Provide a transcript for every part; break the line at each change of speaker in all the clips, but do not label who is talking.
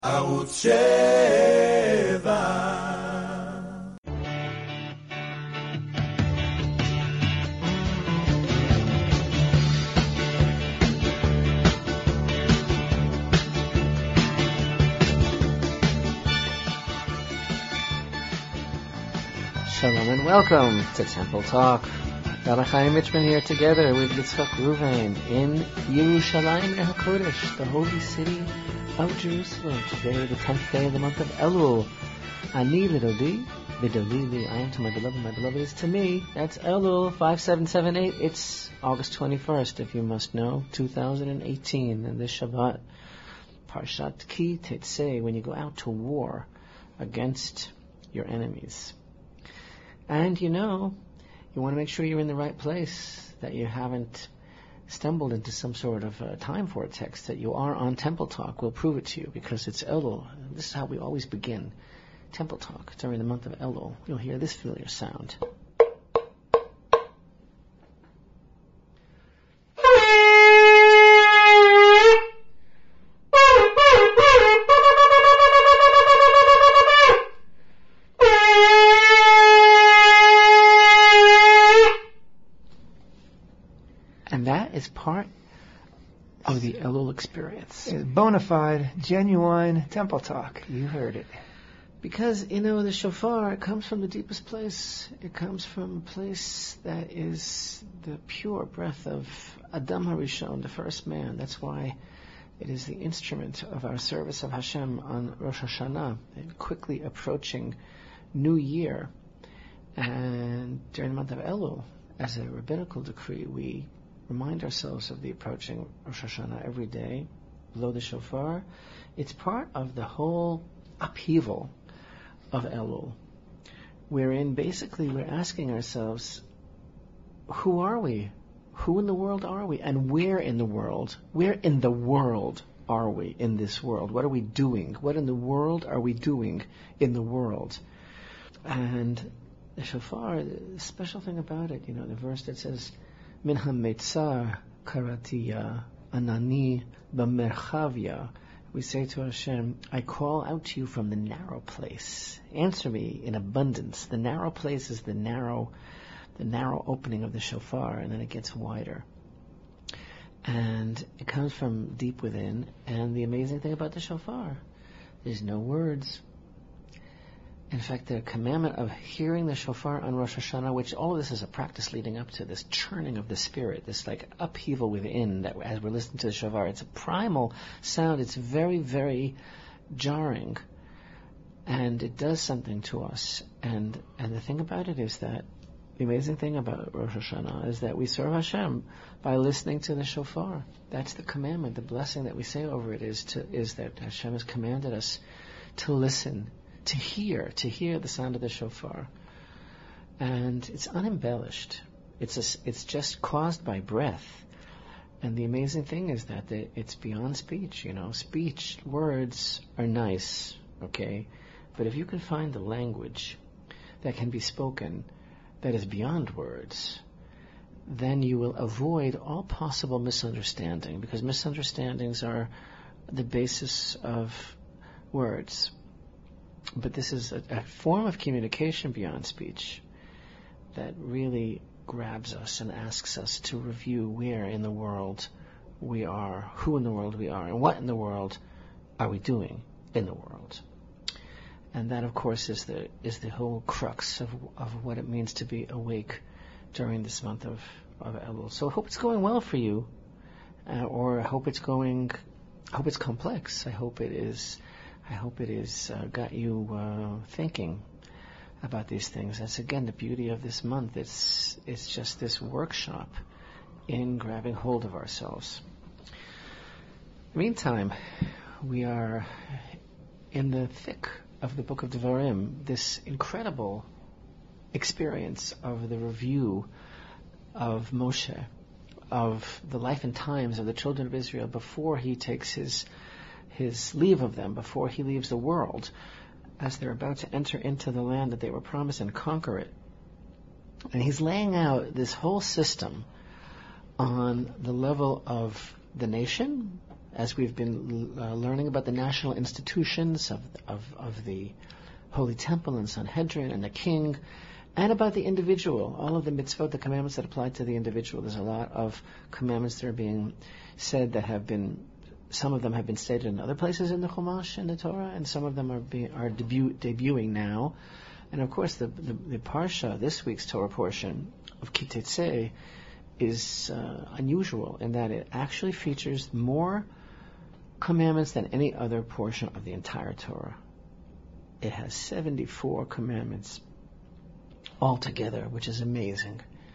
ערוץ 7.
Shalom and welcome to Temple Talk. Rabbi Chaim Richman here together with Yitzchak Ruvain in Yerushalayim HaKodesh, the holy city of Jerusalem. Today, the 10th day of the month of Elul. Ani Lidodi, Lidoli, I am to my beloved is to me. That's Elul 5778. It's August 21st, if you must know, 2018. And this Shabbat, Parshat Ki Tetzei, when you go out to war against your enemies. And you want to make sure you're in the right place, that you haven't stumbled into some sort of time vortex, that you are on Temple Talk. We'll prove it to you because it's Elul. This is how we always begin Temple Talk during the month of Elul. You'll hear this familiar sound. Is part of the Elul experience.
It's bona fide, genuine Temple Talk.
You heard it. Because, the shofar, it comes from the deepest place. It comes from a place that is the pure breath of Adam HaRishon, the first man. That's why it is the instrument of our service of Hashem on Rosh Hashanah, and quickly approaching New Year. And during the month of Elul, as a rabbinical decree, we remind ourselves of the approaching Rosh Hashanah every day, blow the shofar. It's part of the whole upheaval of Elul, wherein basically we're asking ourselves, who are we? Who in the world are we? And where in the world are we in this world? What are we doing? What in the world are we doing in the world? And the shofar, the special thing about it, the verse that says, Min ha-metzar karatiya anani b'merchavya. We say to Hashem, I call out to you from the narrow place. Answer me in abundance. The narrow place is the narrow opening of the shofar, and then it gets wider. And it comes from deep within. And the amazing thing about the shofar, there's no words. In fact, the commandment of hearing the shofar on Rosh Hashanah, which all of this is a practice leading up to this churning of the spirit, this upheaval within, that as we're listening to the shofar, it's a primal sound. It's very, very jarring, and it does something to us. And the thing about it is that the amazing thing about Rosh Hashanah is that we serve Hashem by listening to the shofar. That's the commandment. The blessing that we say over it is that Hashem has commanded us to listen, to hear the sound of the shofar. And it's unembellished. It's just caused by breath. And the amazing thing is that it's beyond speech, Speech, words are nice, okay? But if you can find the language that can be spoken that is beyond words, then you will avoid all possible misunderstanding, because misunderstandings are the basis of words. But this is a form of communication beyond speech that really grabs us and asks us to review where in the world we are, who in the world we are, and what in the world are we doing in the world. And that, of course, is the whole crux of what it means to be awake during this month of Elul. So I hope it's going well for you, or I hope it's complex. I hope it is got you thinking about these things. That's again the beauty of this month. It's just this workshop in grabbing hold of ourselves. Meantime, we are in the thick of the book of Devarim, this incredible experience of the review of Moshe, of the life and times of the children of Israel before he takes his leave of them, before he leaves the world, as they're about to enter into the land that they were promised and conquer it. And he's laying out this whole system on the level of the nation, as we've been learning about the national institutions of the Holy Temple and Sanhedrin and the king, and about the individual, all of the mitzvot, the commandments that apply to the individual. There's a lot of commandments that are being said that some of them have been stated in other places in the Chumash and the Torah, and some of them are debuting now. And of course, the parsha, this week's Torah portion of Ki Tetzei, is unusual in that it actually features more commandments than any other portion of the entire Torah. It has 74 commandments altogether, which is amazing.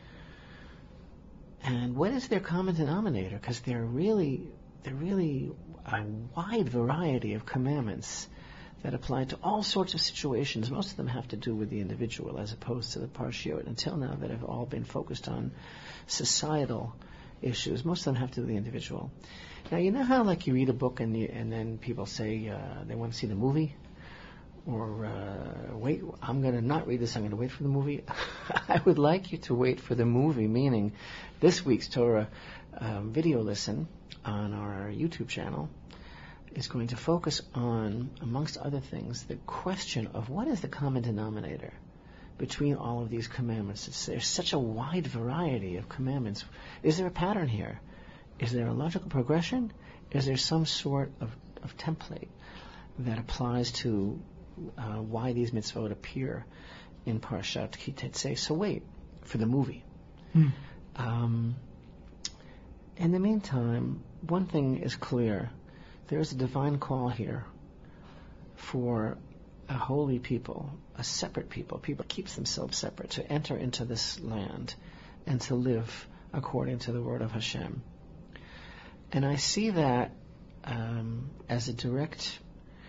And what is their common denominator? Because they're really a wide variety of commandments that apply to all sorts of situations. Most of them have to do with the individual, as opposed to the parshiot until now that have all been focused on societal issues. Most of them have to do with the individual. Now, you know how like you read a book and then people say they want to see the movie? Or wait, I'm going to not read this, I'm going to wait for the movie. I would like you to wait for the movie, meaning this week's Torah video lesson on our YouTube channel is going to focus on, amongst other things, the question of what is the common denominator between all of these commandments. There's such a wide variety of commandments. Is there a pattern here? Is there a logical progression? Is there some sort of template that applies to why these mitzvot appear in Parshat Ki Tetzei? So wait for the movie. In the meantime, one thing is clear. There's a divine call here for a holy people, a separate people that keeps themselves separate, to enter into this land and to live according to the word of Hashem. And I see that as a direct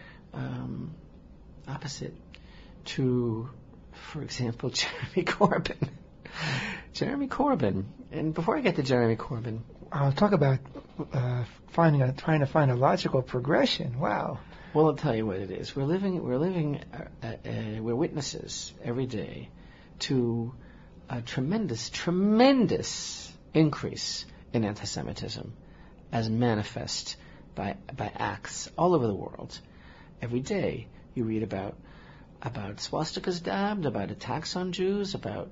opposite to, for example, Jeremy Corbyn. Jeremy Corbyn. And before I get to Jeremy Corbyn,
I'll talk about trying to find a logical progression. Wow.
Well, I'll tell you what it is. We're witnesses every day to a tremendous increase in anti-Semitism as manifest by acts all over the world. Every day you read about swastikas dabbed, about attacks on Jews, about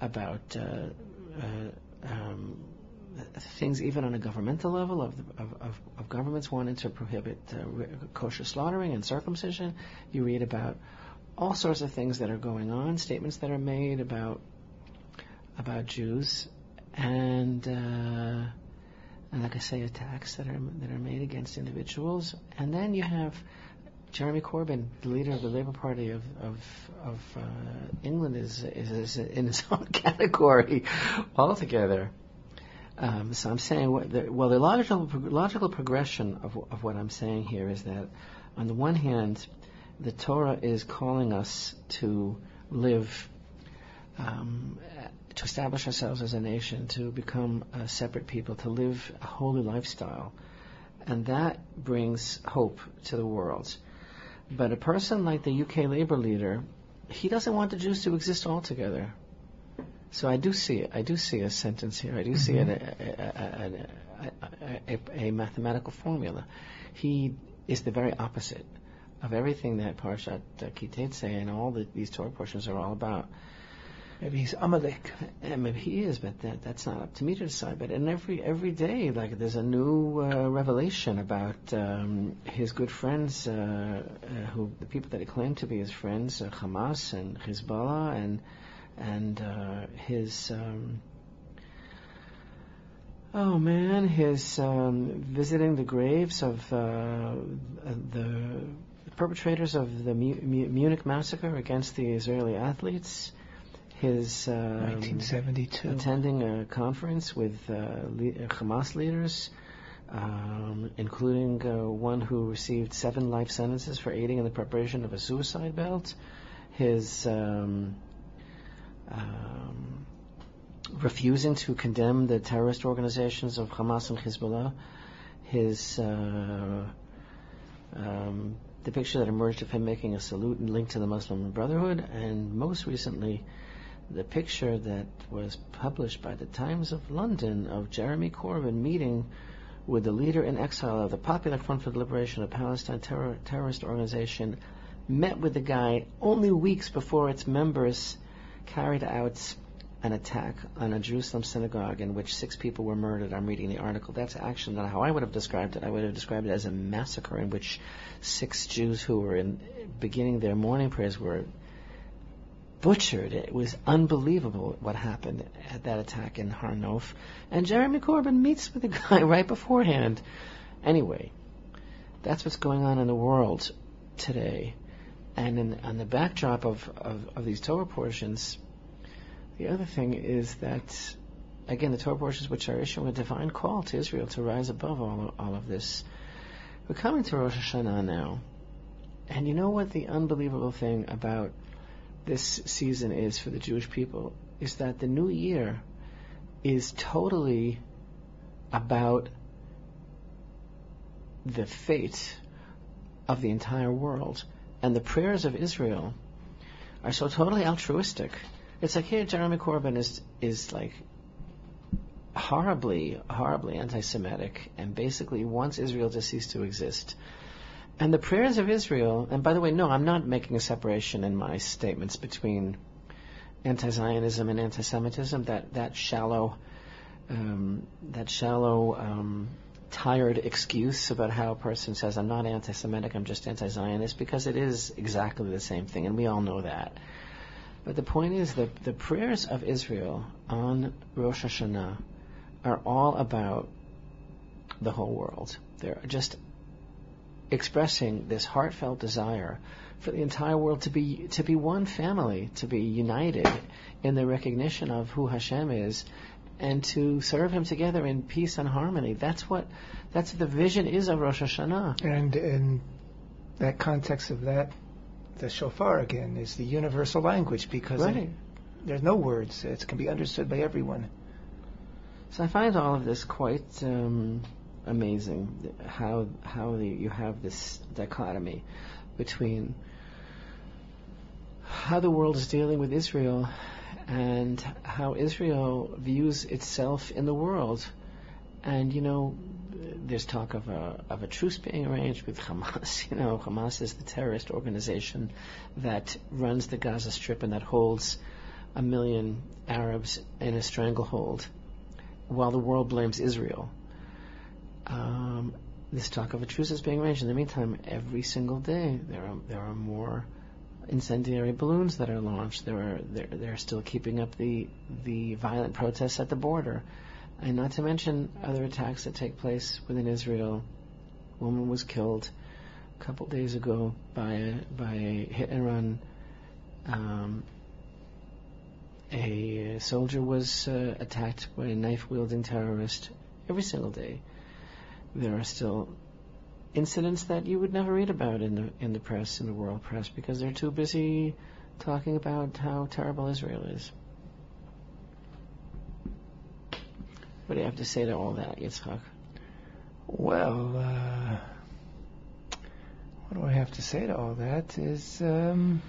things even on a governmental level of governments wanting to prohibit kosher slaughtering and circumcision. You read about all sorts of things that are going on, statements that are made about Jews, and like I say, attacks that are made against individuals. And then you have Jeremy Corbyn, the leader of the Labour Party of England, is in his own category altogether. So I'm saying, the logical progression of what I'm saying here is that, on the one hand, the Torah is calling us to live, to establish ourselves as a nation, to become a separate people, to live a holy lifestyle, and that brings hope to the world. But a person like the UK Labour leader, he doesn't want the Jews to exist altogether. So I do see it. I do see a sentence here. I do see a mathematical formula. He is the very opposite of everything that Parshat Ki Tetzei and all these Torah portions are all about.
Maybe he's Amalek.
Maybe he is, but that's not up to me to decide. But in every day, like, there's a new revelation about his good friends, the people that he claimed to be his friends, Hamas and Hezbollah, and his visiting the graves of the perpetrators of the Munich massacre against the Israeli athletes. His
1972
attending a conference with Hamas leaders, including one who received 7 life sentences for aiding in the preparation of a suicide belt. His refusing to condemn the terrorist organizations of Hamas and Hezbollah. His the picture that emerged of him making a salute and linked to the Muslim Brotherhood, and most recently, the picture that was published by the Times of London of Jeremy Corbyn meeting with the leader in exile of the Popular Front for the Liberation of Palestine terrorist organization, met with the guy only weeks before its members carried out an attack on a Jerusalem synagogue in which 6 people were murdered. I'm reading the article. That's actually not how I would have described it. I would have described it as a massacre in which 6 Jews who were beginning their morning prayers were butchered. It was unbelievable what happened at that attack in Har Nof. And Jeremy Corbyn meets with the guy right beforehand. Anyway, that's what's going on in the world today. And on the backdrop of these Torah portions, the other thing is that, again, the Torah portions which are issuing a divine call to Israel to rise above all of this. We're coming to Rosh Hashanah now. And you know what the unbelievable thing about this season is for the Jewish people? Is that the new year is totally about the fate of the entire world. And the prayers of Israel are so totally altruistic. It's like here Jeremy Corbyn is like horribly anti-Semitic and basically wants Israel to cease to exist. And the prayers of Israel, and by the way, no, I'm not making a separation in my statements between anti-Zionism and anti-Semitism. That shallow, tired excuse about how a person says, I'm not anti-Semitic, I'm just anti-Zionist, because it is exactly the same thing, and we all know that. But the point is that the prayers of Israel on Rosh Hashanah are all about the whole world. They're just expressing this heartfelt desire for the entire world to be one family, to be united in the recognition of who Hashem is, and to serve Him together in peace and harmony. That's what the vision is of Rosh Hashanah.
And in that context of that, the shofar again is the universal language, because there's no words. It can be understood by everyone.
So I find all of this quite amazing, how you have this dichotomy between how the world is dealing with Israel and how Israel views itself in the world. And there's talk of a truce being arranged with Hamas. Hamas is the terrorist organization that runs the Gaza Strip and that holds 1 million Arabs in a stranglehold, while the world blames Israel. This talk of a truce is being arranged. In the meantime, every single day there are more incendiary balloons that are launched. They're still keeping up the violent protests at the border. And not to mention other attacks that take place within Israel. A woman was killed a couple days ago by a hit and run. A soldier was attacked by a knife-wielding terrorist. Every single day, there are still incidents that you would never read about in the press, in the world press, because they're too busy talking about how terrible Israel is. What do you have to say to all that, Yitzchak?
Well, what do I have to say to all that is the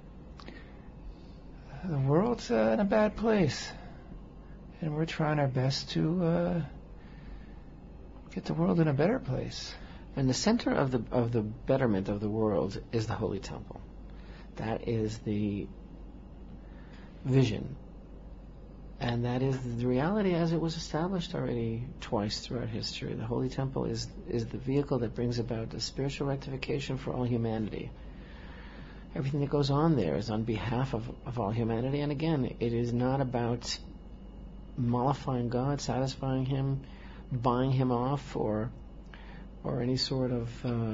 world's in a bad place, and we're trying our best to get the world in a better place.
And the center of the betterment of the world is the Holy Temple. That is the vision. And that is the reality as it was established already twice throughout history. The Holy Temple is the vehicle that brings about the spiritual rectification for all humanity. Everything that goes on there is on behalf of all humanity. And again, it is not about mollifying God, satisfying Him, buying Him off, or any sort of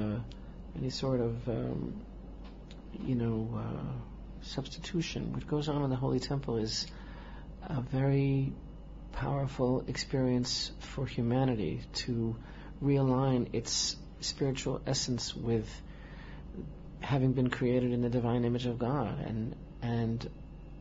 substitution. What goes on in the Holy Temple is a very powerful experience for humanity to realign its spiritual essence with having been created in the divine image of God, and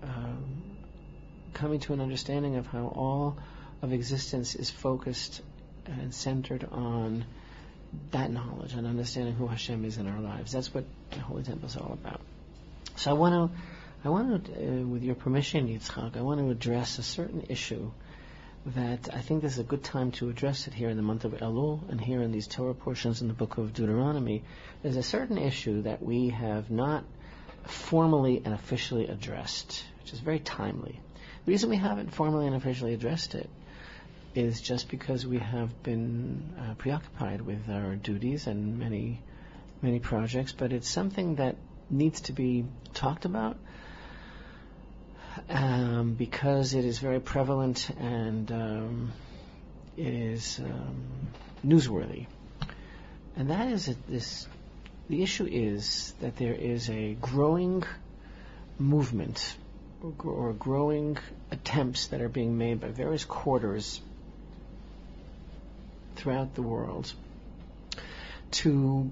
coming to an understanding of how all of existence is focused and centered on that knowledge and understanding who Hashem is in our lives. That's what the Holy Temple is all about. So I want to, with your permission, Yitzchak, I want to address a certain issue that I think this is a good time to address it here in the month of Elul and here in these Torah portions in the book of Deuteronomy. There's a certain issue that we have not formally and officially addressed, which is very timely. The reason we haven't formally and officially addressed it is just because we have been preoccupied with our duties and many, many projects, but it's something that needs to be talked about because it is very prevalent and it is newsworthy. And that is the issue is that there is a growing movement or growing attempts that are being made by various quarters throughout the world to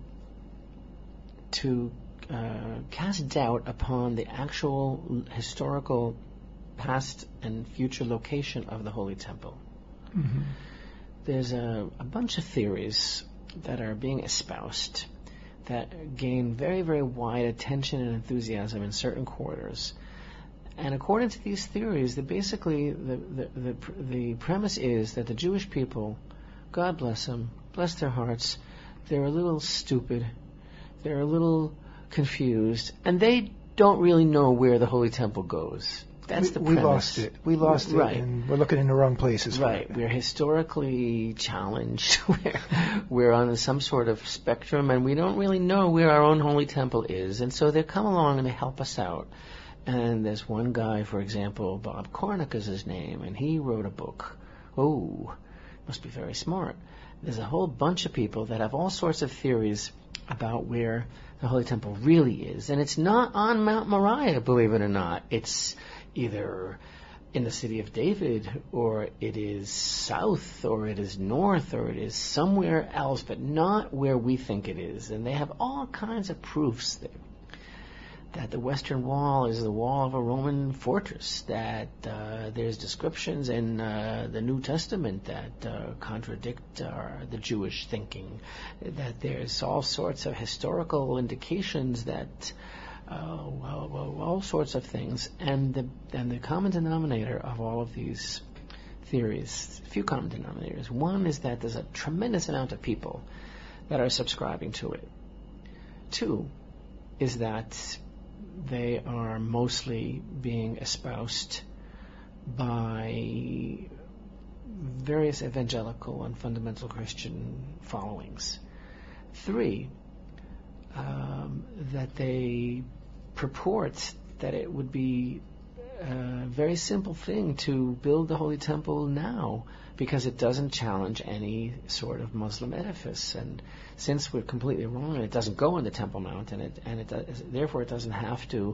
cast doubt upon the actual historical past and future location of the Holy Temple.
Mm-hmm.
There's a bunch of theories that are being espoused that gain very, very wide attention and enthusiasm in certain quarters. And according to these theories, basically the premise is that the Jewish people, God bless them, bless their hearts, they're a little stupid, they're a little confused, and they don't really know where the Holy Temple goes. That's the premise.
We lost it,
right.
And we're looking in the wrong places.
Right. We're historically challenged. We're on some sort of spectrum, and we don't really know where our own Holy Temple is. And so they come along and they help us out. And there's one guy, for example, Bob Cornick is his name, and he wrote a book. Oh, must be very smart. There's a whole bunch of people that have all sorts of theories about where the Holy Temple really is. And it's not on Mount Moriah, believe it or not. It's either in the city of David, or it is south, or it is north, or it is somewhere else, but not where we think it is. And they have all kinds of proofs that the Western Wall is the wall of a Roman fortress, that there's descriptions in the New Testament that contradict the Jewish thinking, that there's all sorts of historical indications that all sorts of things, and the common denominator of all of these theories, a few common denominators. One is that there's a tremendous amount of people that are subscribing to it. Two is that they are mostly being espoused by various evangelical and fundamental Christian followings. Three, that they purport that it would be a very simple thing to build the Holy Temple now because it doesn't challenge any sort of Muslim edifice. And since we're completely wrong, and it doesn't go on the Temple Mount, therefore it doesn't have to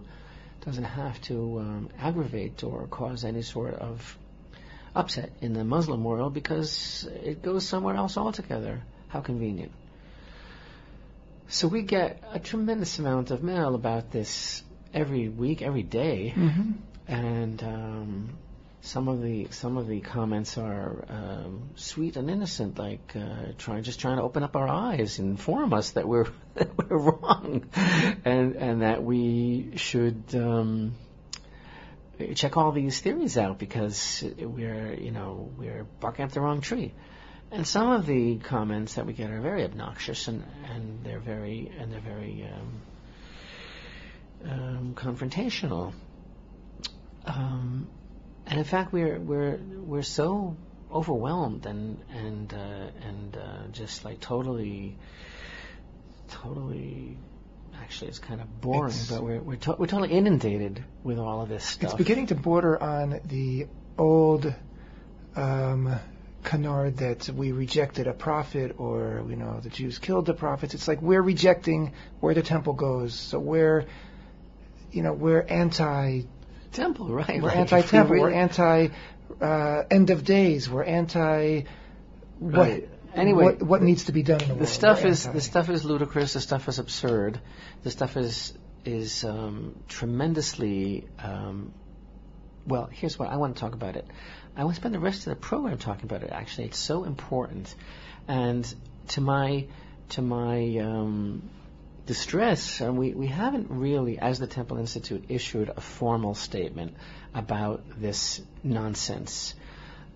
aggravate or cause any sort of upset in the Muslim world because it goes somewhere else altogether. How convenient. So we get a tremendous amount of mail about this every week, every day,
mm-hmm.
and some of the comments are sweet and innocent, like trying to open up our eyes and inform us that we're wrong, and that we should check all these theories out because we're barking up the wrong tree. And some of the comments that we get are very obnoxious and they're very confrontational. And in fact, we're so overwhelmed and just like totally. Actually, it's kind of boring, but we're totally inundated with all of this stuff.
It's beginning to border on the old canard that we rejected a prophet, or the Jews killed the prophets. It's like we're rejecting where the temple goes. So we're anti-temple,
right?
We're anti-temple. We're anti end of days. We're anti
right. Anyway,
what needs to be done in the world.
The stuff is ludicrous. The stuff is absurd. The stuff is tremendously. Well, here's what I want to talk about it. I want to spend the rest of the program talking about it. Actually, it's so important, and to my distress, and we haven't really, as the Temple Institute, issued a formal statement about this nonsense.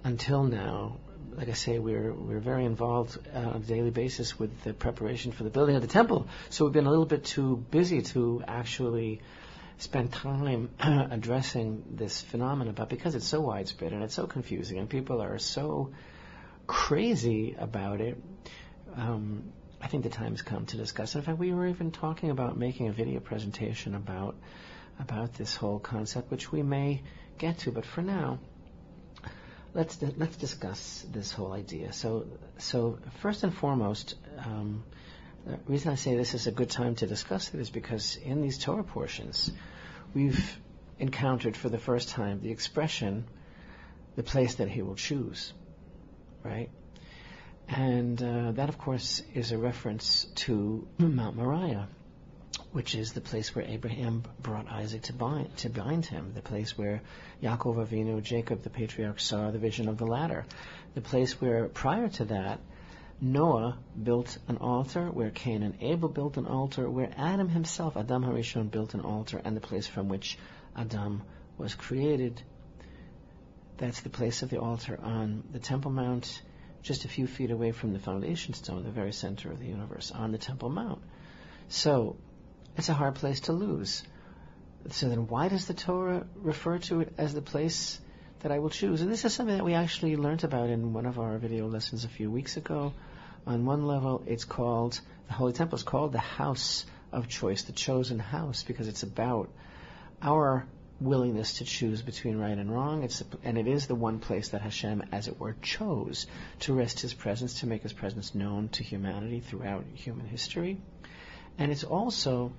until now, like I say, we're very involved on a daily basis with the preparation for the building of the temple. So we've been a little bit too busy to actually spend time addressing this phenomenon, but because it's so widespread and it's so confusing and people are so crazy about it, I think the time has come to discuss it. In fact, we were even talking about making a video presentation about this whole concept, which we may get to, but for now, let's discuss this whole idea. So first and foremost, the reason I say this is a good time to discuss it is because in these Torah portions, we've encountered for the first time the expression, the place that he will choose, right? And that, of course, is a reference to Mount Moriah, which is the place where Abraham brought Isaac to bind him, the place where Yaakov Avinu, Jacob the patriarch, saw the vision of the ladder, the place where, prior to that, Noah built an altar, where Cain and Abel built an altar, where Adam himself, Adam HaRishon, built an altar, and the place from which Adam was created. That's the place of the altar on the Temple Mount, just a few feet away from the foundation stone, the very center of the universe, on the Temple Mount. So, it's a hard place to lose. So then why does the Torah refer to it as the place that I will choose? And this is something that we actually learned about in one of our video lessons a few weeks ago. On one level, it's called, the Holy Temple is called the house of choice, the chosen house, because it's about our willingness to choose between right and wrong. And it is the one place that Hashem, as it were, chose to rest his presence, to make his presence known to humanity throughout human history. And it's also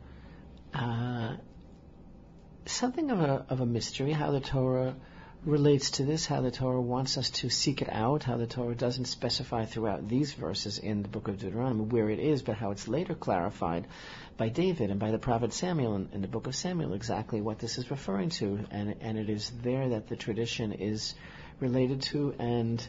something of a mystery, how the Torah relates to this, how the Torah wants us to seek it out, how the Torah doesn't specify throughout these verses in the book of Deuteronomy where it is, but how it's later clarified by David and by the prophet Samuel in the book of Samuel exactly what this is referring to. And it is there that the tradition is related to and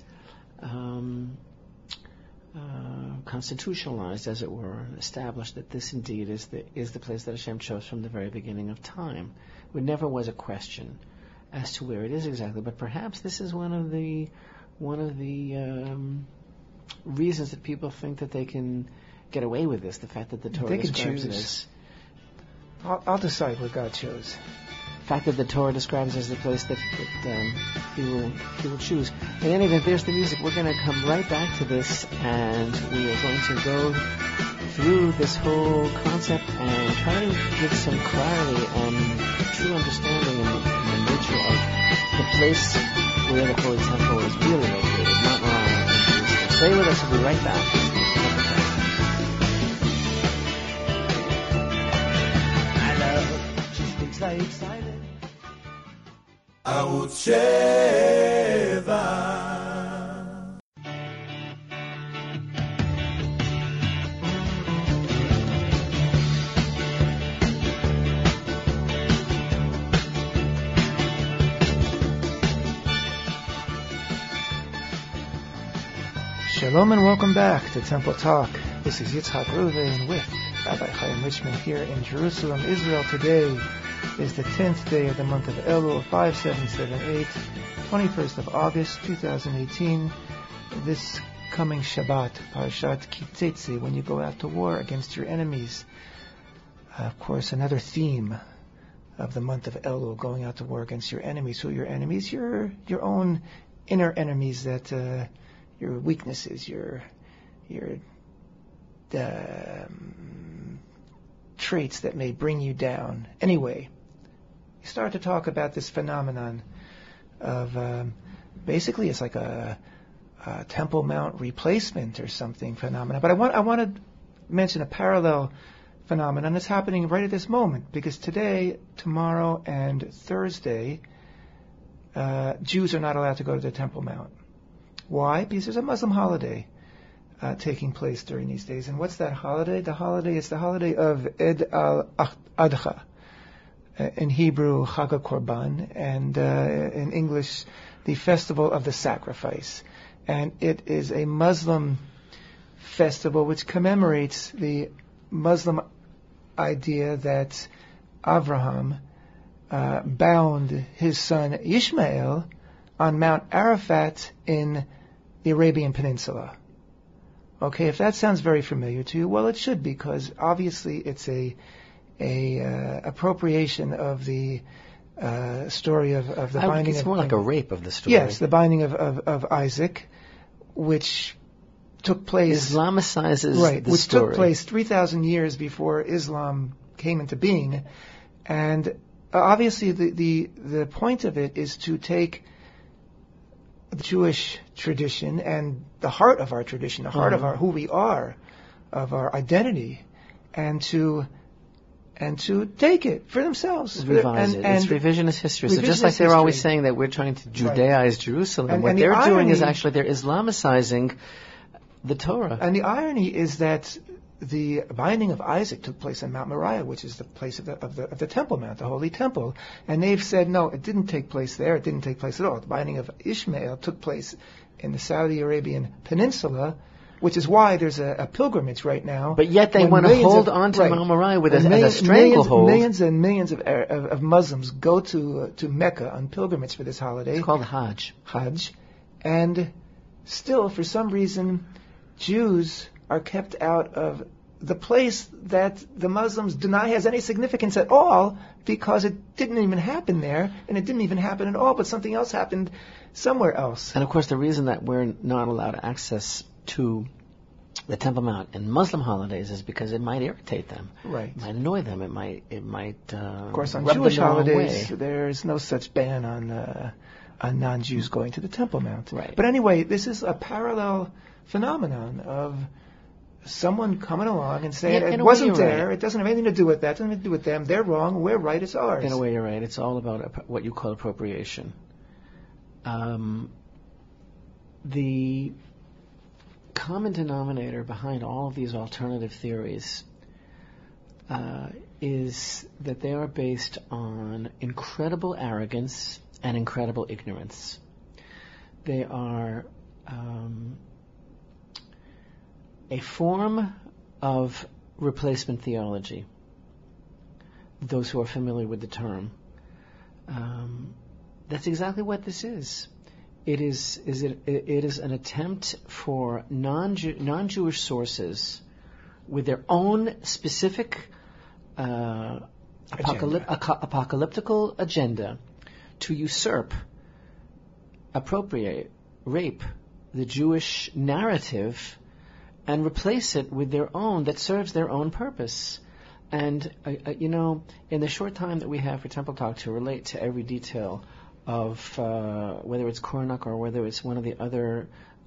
constitutionalized, as it were, established that this indeed is the place that Hashem chose from the very beginning of time. It never was a question as to where it is exactly, but perhaps this is one of the reasons that people think that they can get away with this. The fact that the Torah describes it as,
I'll decide what God chose.
The fact that the Torah describes it as the place that he will choose. In any event, there's the music. We're going to come right back to this, and we are going to go through this whole concept and try to give some clarity and true understanding in the nature of the place where the Holy Temple is really located, Mount Moriah in Jerusalem. Stay with us. We'll be right back. I love just things so excited.
ערוץ 7
Shalom and welcome back to Temple Talk. This is Yitzhak Ruven with Rabbi Chaim Richman here in Jerusalem, Israel. Today is the 10th day of the month of Elul, 5778, 21st of August, 2018. This coming Shabbat, Parashat Ki Tzitzi, when you go out to war against your enemies. Of course, another theme of the month of Elul, going out to war against your enemies. Who are your enemies? Your own inner enemies, that your weaknesses, your traits that may bring you down. Anyway, you start to talk about this phenomenon of basically it's like a Temple Mount replacement or something phenomenon. But I want to mention a parallel phenomenon that's happening right at this moment, because today, tomorrow, and Thursday, Jews are not allowed to go to the Temple Mount. Why? Because there's a Muslim holiday taking place during these days. And what's that holiday? The holiday is the holiday of Eid al-Adha. In Hebrew, Chag HaKorban, and in English, the Festival of the Sacrifice. And it is a Muslim festival which commemorates the Muslim idea that Abraham bound his son Ishmael on Mount Arafat in the Arabian Peninsula. Okay, if that sounds very familiar to you, well, it should, because obviously it's a appropriation of the story of the binding.
It's more like a rape of the story.
Yes, the binding of Isaac, which took place
Islamicizes
right,
the
which
story.
took place 3,000 years before Islam came into being, and obviously the point of it is to take the Jewish tradition and the heart of our tradition, the heart of our who we are, of our identity, and to take it for themselves.
Revise it. It's revisionist history. So just like they're always saying that we're trying to Judaize Jerusalem, what they're doing is actually they're Islamicizing the Torah.
And the irony is that the binding of Isaac took place on Mount Moriah, which is the place of the Temple Mount, the Holy Temple. And they've said, no, it didn't take place there. It didn't take place at all. The binding of Ishmael took place in the Saudi Arabian Peninsula, which is why there's a pilgrimage right now.
But yet they want to hold on to Mount Moriah with a stranglehold.
Millions and millions of Muslims go to Mecca on pilgrimage for this holiday.
It's called Hajj.
And still, for some reason, Jews are kept out of the place that the Muslims deny has any significance at all, because it didn't even happen there, and it didn't even happen at all, but something else happened somewhere else.
And of course, the reason that we're not allowed access to the Temple Mount in Muslim holidays is because it might irritate them.
Right.
It might annoy them. It might.
Of course, on
rub
Jewish
them the wrong
holidays,
way.
there's no such ban on non-Jews going to the Temple Mount.
Right.
But anyway, this is a parallel phenomenon of someone coming along and saying it wasn't there. Right. It doesn't have anything to do with that. It doesn't have to do with them. They're wrong. We're right. It's ours.
In a way, you're right. It's all about what you call appropriation. The common denominator behind all of these alternative theories is that they are based on incredible arrogance and incredible ignorance. They are a form of replacement theology. Those who are familiar with the term. That's exactly what this is. It is an attempt for non-Jewish sources with their own specific apocalyptical agenda to usurp, appropriate, rape the Jewish narrative and replace it with their own that serves their own purpose. And, in the short time that we have for Temple Talk to relate to every detail of whether it's Kornuk or whether it's one of the other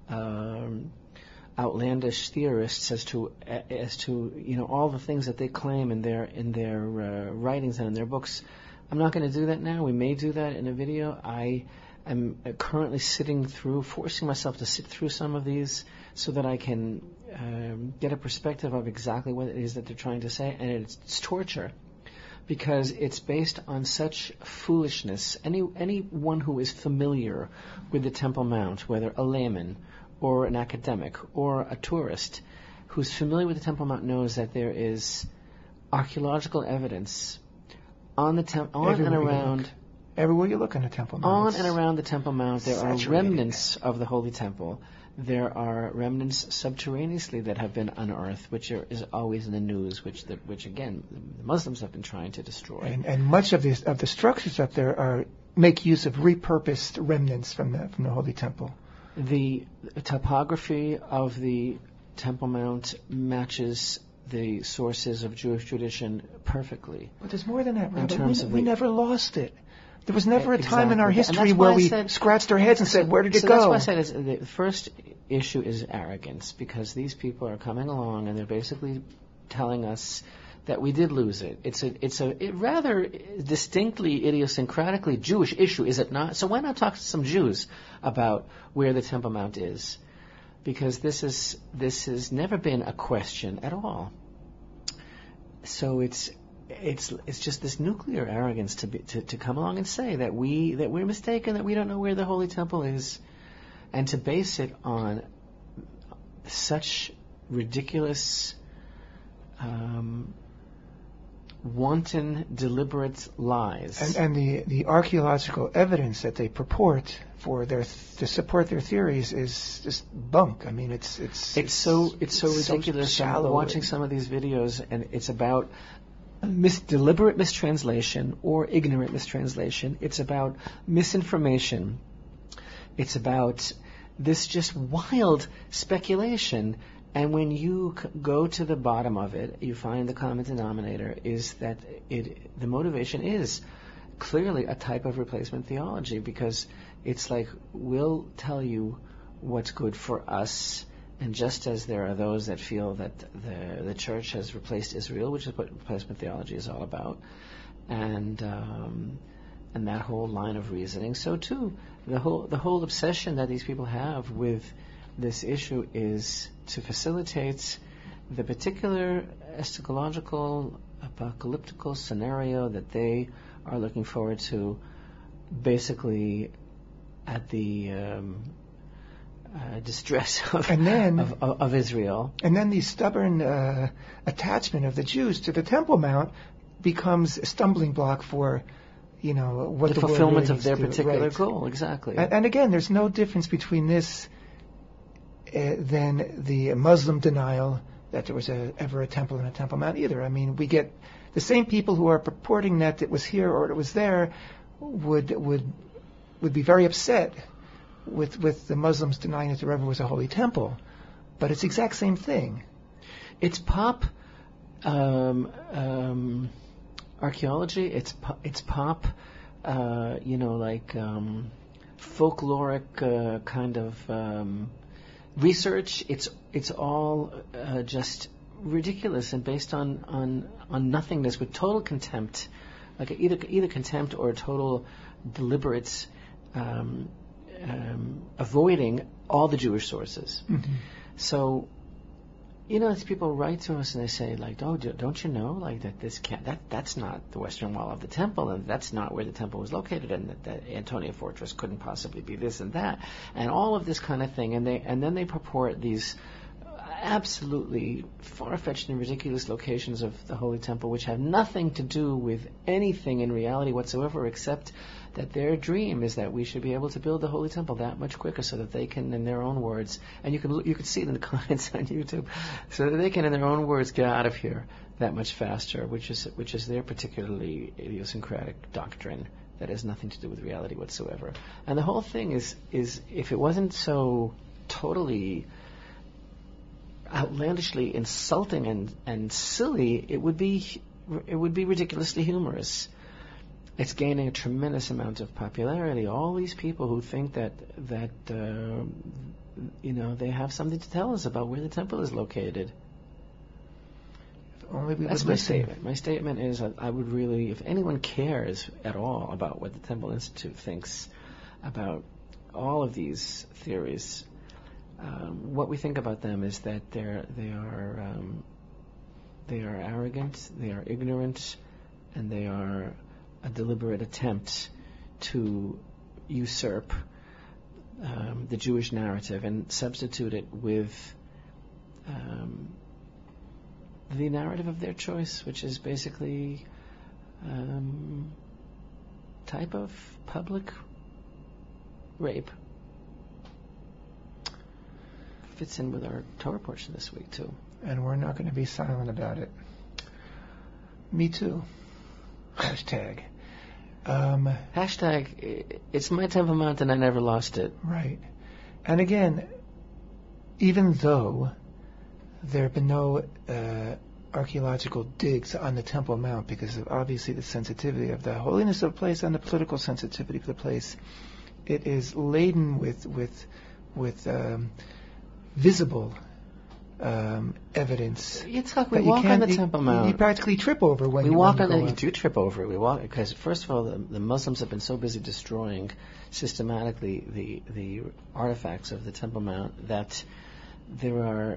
outlandish theorists as to all the things that they claim in their writings and in their books, I'm not going to do that now. We may do that in a video. I am currently forcing myself to sit through some of these so that I can get a perspective of exactly what it is that they're trying to say, and it's torture. Because it's based on such foolishness. Anyone who is familiar with the Temple Mount, whether a layman or an academic or a tourist who's familiar with the Temple Mount, knows that there is archaeological evidence on the and around.
Everywhere you look on the Temple Mount.
On and around the Temple Mount, there are remnants of the Holy Temple. There are remnants subterraneously that have been unearthed, which is always in the news, which again the Muslims have been trying to destroy.
And much of the structures up there make use of repurposed remnants from the Holy Temple.
The topography of the Temple Mount matches the sources of Jewish tradition perfectly.
But there's more than that, Rabbi.
In terms of
we never lost it. There was never a time
exactly.
in our history where we scratched our heads and said, where did it go?
That's why I said the first issue is arrogance, because these people are coming along and they're basically telling us that we did lose it. It's a rather distinctly idiosyncratically Jewish issue, is it not? So why not talk to some Jews about where the Temple Mount is? Because this has never been a question at all. So it's just this nuclear arrogance to come along and say that we're mistaken, that we don't know where the Holy Temple is, and to base it on such ridiculous, wanton, deliberate lies.
And the archaeological evidence that they purport for to support their theories is just bunk. I mean, it's
so ridiculous.
So
I'm watching some of these videos, and it's about deliberate mistranslation or ignorant mistranslation. It's about misinformation. It's about this just wild speculation. And when you go to the bottom of it, you find the common denominator is that the motivation is clearly a type of replacement theology, because it's like, we'll tell you what's good for us, and just as there are those that feel that the church has replaced Israel, which is what replacement theology is all about, and that whole line of reasoning, so too the whole obsession that these people have with this issue is to facilitate the particular eschatological, apocalyptical scenario that they are looking forward to, basically at the distress of Israel.
And then the stubborn attachment of the Jews to the Temple Mount becomes a stumbling block for, what
the fulfillment of their particular goal. Exactly.
And again, there's no difference between this than the Muslim denial that there was ever a temple in a Temple Mount either. I mean, we get the same people who are purporting that it was here or it was there would be very upset with the Muslims denying that there ever was a holy temple, but it's the exact same thing.
It's pop archaeology. It's pop, folkloric kind of research. It's all just ridiculous and based on nothingness, with total contempt, like either contempt or total deliberate avoiding all the Jewish sources.
Mm-hmm.
So, as people write to us and they say, like, oh, don't you know, like, that's not the western wall of the temple, and that's not where the temple was located, and that Antonia Fortress couldn't possibly be this and that, and all of this kind of thing, and then they purport these absolutely far-fetched and ridiculous locations of the Holy Temple, which have nothing to do with anything in reality whatsoever, except that their dream is that we should be able to build the Holy Temple that much quicker, so that they can, in their own words, and you can see it in the comments on YouTube, so that they can, in their own words, get out of here that much faster, which is their particularly idiosyncratic doctrine that has nothing to do with reality whatsoever. And the whole thing is if it wasn't so totally outlandishly insulting and silly, it would be ridiculously humorous. It's gaining a tremendous amount of popularity. All these people who think that they have something to tell us about where the temple is located. That's my statement. My statement is, I would really, if anyone cares at all about what the Temple Institute thinks about all of these theories, what we think about them is that they are arrogant, they are ignorant, and they are a deliberate attempt to usurp the Jewish narrative and substitute it with the narrative of their choice, which is basically type of public rape. Fits in with our Torah portion this week too.
And we're not going to be silent about it. Me too. Hashtag.
Hashtag, it's my Temple Mount and I never lost it.
Right. And again, even though there have been no archaeological digs on the Temple Mount, because of obviously the sensitivity of the holiness of the place and the political sensitivity of the place, it is laden with visible evidence.
Yitzchak, we walk on the Temple Mount.
You practically trip over when you
walk on
it.
You do trip over it. We walk because, first of all, the Muslims have been so busy destroying systematically the artifacts of the Temple Mount that there are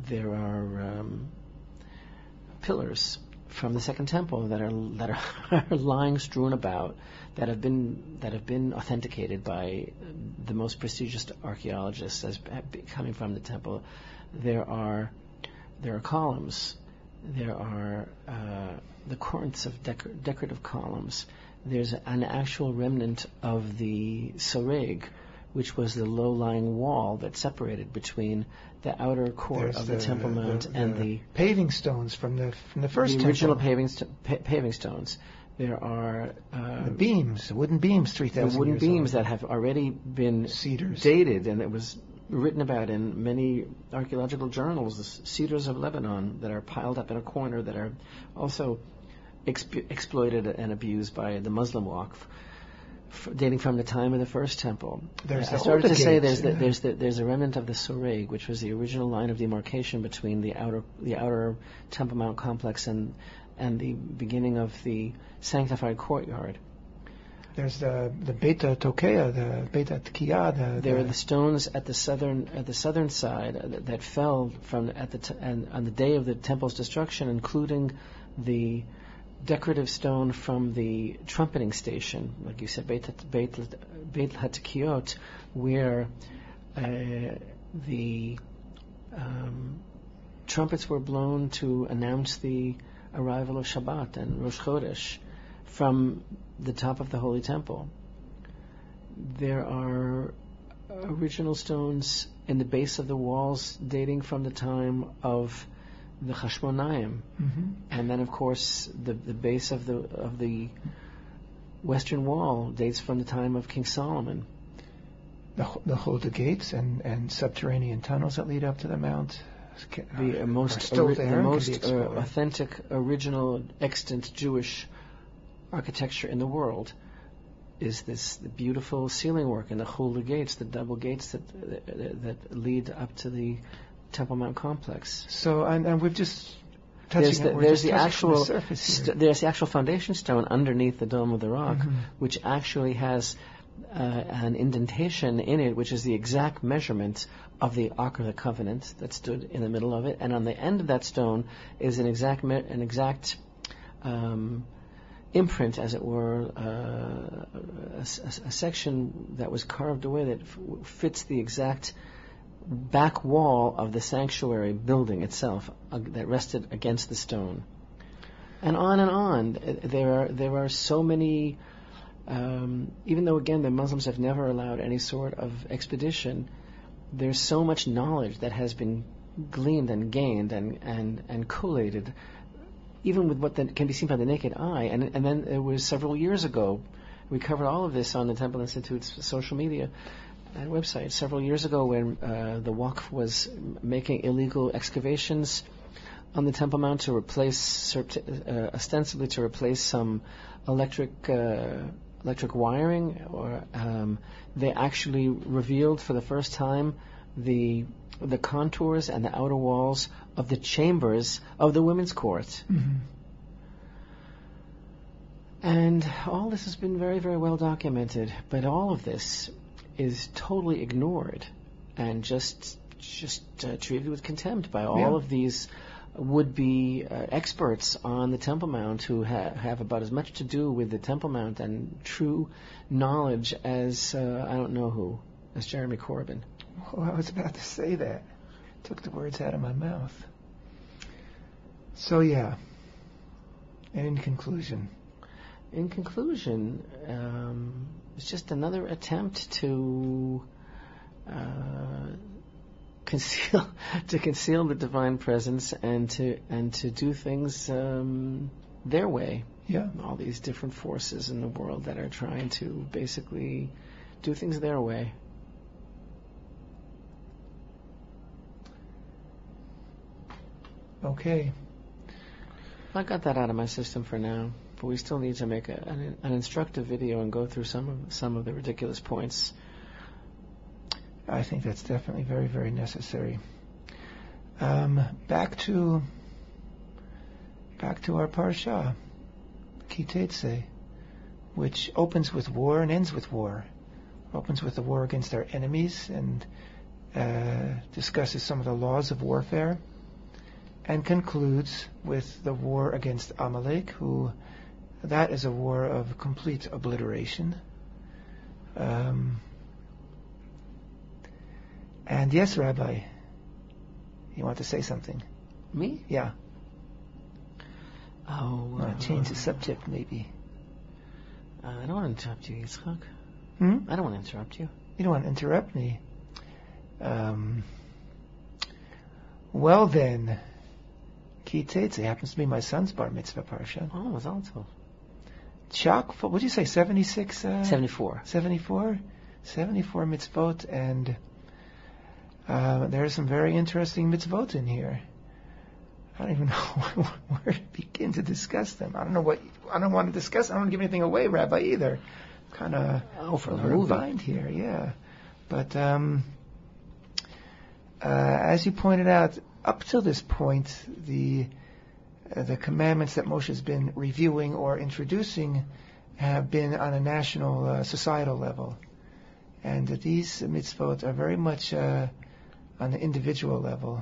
pillars from the Second Temple that are lying strewn about, that have been authenticated by the most prestigious archaeologists as coming from the temple. There are columns. There are the corinths of decorative columns. There's an actual remnant of the soreg, which was the low-lying wall that separated between the outer court of the Temple Mount and the
paving stones from the first temple.
The original paving stones. There are
the beams, the wooden beams, 3,000 years old.
The wooden beams that have already been
cedars
dated, and it was written about in many archaeological journals, the cedars of Lebanon that are piled up in a corner that are also exploited and abused by the Muslim Waqf, dating from the time of the first temple. I started to say there's a remnant of the Soreg, which was the original line of demarcation between the outer Temple Mount complex and the beginning of the sanctified courtyard.
There's the Beit Tokea, the Beit Tkiyah.
There are the stones at the southern side that fell from on the day of the temple's destruction, including the decorative stone from the trumpeting station, like you said, Beit HaTkiot, where the trumpets were blown to announce the arrival of Shabbat and Rosh Chodesh from the top of the Holy Temple. There are original stones in the base of the walls dating from the time of the Hashmonaim, and then of course the base of the western wall dates from the time of King Solomon.
The Hulda gates and subterranean tunnels that lead up to the mount.
The most authentic, original, extant Jewish architecture in the world is the beautiful ceiling work and the Hulda gates, the double gates that lead up to the Temple Mount complex.
So, and we've just
there's the actual foundation stone underneath the Dome of the Rock, which actually has an indentation in it, which is the exact measurement of the Ark of the Covenant that stood in the middle of it, and on the end of that stone is an exact imprint, as it were, a section that was carved away that fits the exact back wall of the sanctuary building itself that rested against the stone. And on and on. There are so many, even though again the Muslims have never allowed any sort of expedition, there's so much knowledge that has been gleaned and gained and collated, even with what can be seen by the naked eye. And then it was several years ago, we covered all of this on the Temple Institute's social media and website, several years ago when the Waqf was making illegal excavations on the Temple Mount to replace, ostensibly to replace some electric wiring, or they actually revealed for the first time the contours and the outer walls of the chambers of the women's court. And all this has been very, very well documented, but all of this is totally ignored and just treated with contempt by all of these would-be experts on the Temple Mount who have about as much to do with the Temple Mount and true knowledge as as Jeremy Corbyn.
Well, I was about to say that. Took the words out of my mouth. So yeah, and in conclusion, it's just another attempt to conceal the divine presence and to do things their way. Yeah.
All these different forces in the world that are trying to basically do things their way.
Okay.
I got that out of my system for now, but we still need to make an instructive video and go through some of the ridiculous points.
I think that's definitely very, very necessary. Back to our parsha, Ki Teitzei, which opens with war and ends with war. Opens with the war against our enemies and discusses some of the laws of warfare, and concludes with the war against Amalek, that is a war of complete obliteration. And yes, Rabbi, you want to say something?
Me?
Yeah. Change the subject, maybe.
I don't want to interrupt you, Yitzchak.
I
don't want to interrupt you.
You don't want to interrupt me. Well then, Ki Teitze happens to be my son's bar mitzvah parsha.
Oh, it's also
Chock full. What did you say? 76.
74.
74. 74 mitzvot, and there are some very interesting mitzvot in here. I don't even know where to begin to discuss them. I don't want to discuss. I don't want to give anything away, Rabbi, either. Kind of
for the movie
bind here, yeah. But as you pointed out, up till this point, the commandments that Moshe has been reviewing or introducing have been on a national, societal level, and these mitzvot are very much on the individual level.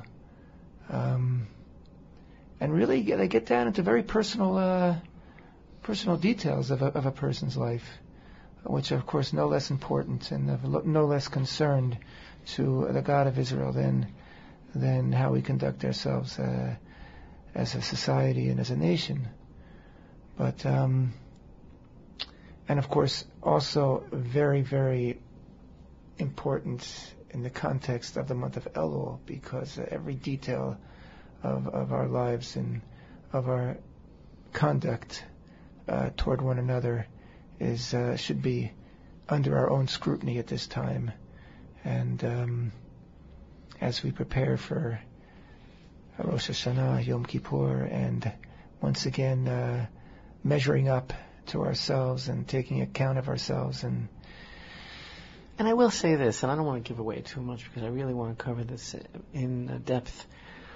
And really, they get down into very personal details of a person's life, which are, of course, no less important and no less concerned to the God of Israel than how we conduct ourselves as a society and as a nation. But and of course, also very, very important in the context of the month of Elul, because every detail of our lives and of our conduct toward one another should be under our own scrutiny at this time. And as we prepare for Rosh Hashanah, Yom Kippur, and once again measuring up to ourselves and taking account of ourselves. And
I will say this, and I don't want to give away too much because I really want to cover this in depth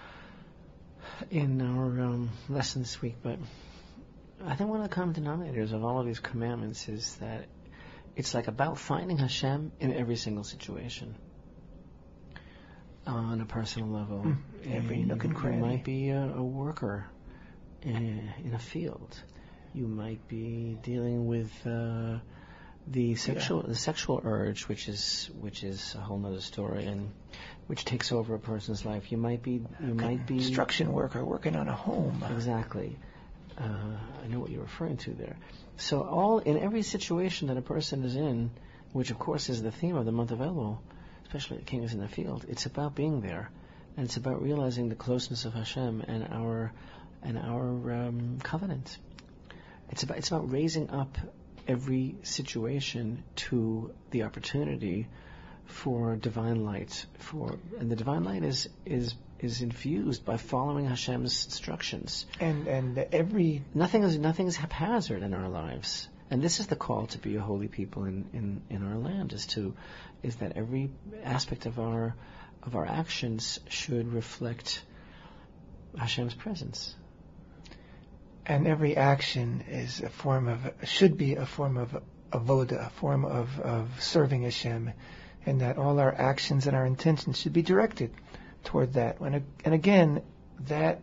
in our lesson this week, but I think one of the common denominators of all of these commandments is that it's like about finding Hashem in every single situation. On a personal level.
Every nook and cranny.
You might be a worker in a field. You might be dealing with the sexual urge, which is a whole other story, and which takes over a person's life. You might be
construction worker working on a home.
Exactly. I know what you're referring to there. So in every situation that a person is in, which of course is the theme of the month of Elul, especially the king is in the field, it's about being there, and it's about realizing the closeness of Hashem and our covenant. It's about raising up every situation to the opportunity for divine light. And the divine light is infused by following Hashem's instructions.
And
nothing is haphazard in our lives. And this is the call to be a holy people in our land, is that every aspect of our actions should reflect Hashem's presence.
And every action should be a form of avoda, a form of serving Hashem, and that all our actions and our intentions should be directed toward that. And again, that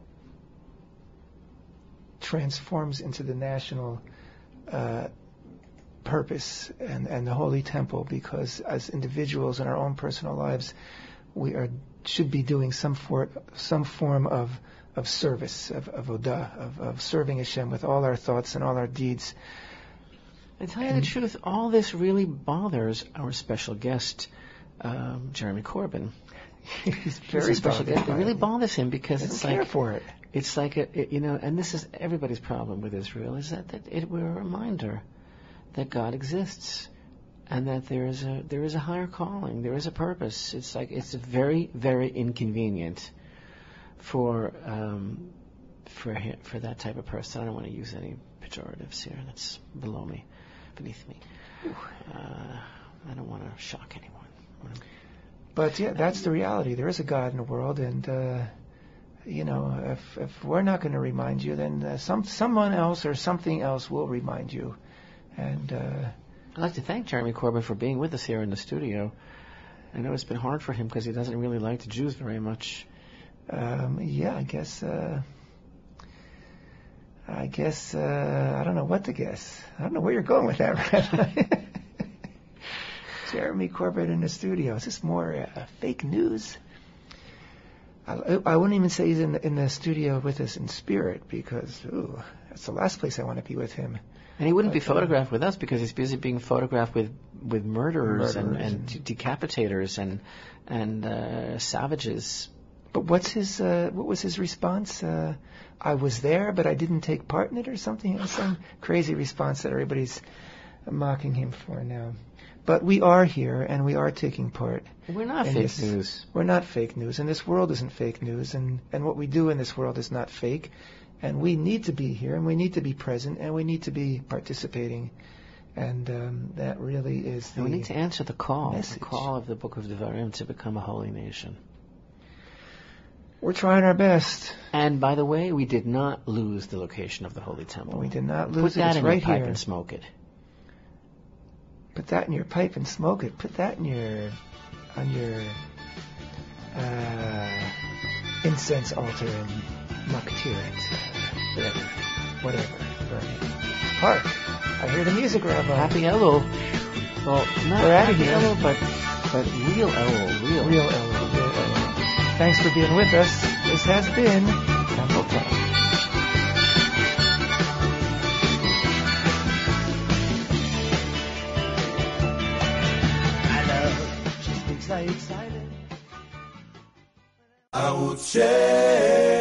transforms into the national purpose and the holy temple, because as individuals in our own personal lives, we should be doing some form of service, of avodah, of serving Hashem with all our thoughts and all our deeds.
And tell you the truth, all this really bothers our special guest, Jeremy Corbyn.
He's very special guest.
It really bothers him because it's like
care for it.
It's like and this is everybody's problem with Israel, is that we're a reminder that God exists, and that there is a higher calling, there is a purpose. It's like it's very, very inconvenient for that type of person. I don't want to use any pejoratives here. That's beneath me. I don't want to shock anyone.
But yeah, that's the reality. There is a God in the world, and if we're not going to remind you, then someone else or something else will remind you. And
I'd like to thank Jeremy Corbyn for being with us here in the studio. I know it's been hard for him because he doesn't really like the Jews very much.
I guess I don't know what to guess. I don't know where you're going with that, Rabbi. Jeremy Corbyn in the studio. Is this more fake news? I wouldn't even say he's in the studio with us in spirit, because that's the last place I want to be with him.
And he wouldn't be
But,
photographed with us because he's busy being photographed with murderers and decapitators and savages.
But what was his response? I was there, but I didn't take part in it, or something. Some crazy response that everybody's mocking him for now. But we are here, and we are taking part.
We're not fake news.
We're not fake news, and this world isn't fake news, and what we do in this world is not fake. And we need to be here, and we need to be present, and we need to be participating. And that really is the
we need to answer the call of the Book of Devarim to become a holy nation.
We're trying our best.
And by the way, we did not lose the location of the Holy Temple.
We did not lose it.
Put that
it's
in
right
your pipe
here.
and smoke it.
Put that in your pipe and smoke it. Put that in on your incense altar and maktir it. Whatever. Burn it. Hark! I hear the music, Rabbi.
Happy Elul. Well, not
We're out of
Happy
here.
Elul, but real Elul.
Real Elul. Thanks for being with us. This has been Temple Talk. I love, she speaks like excited.
ערוץ 6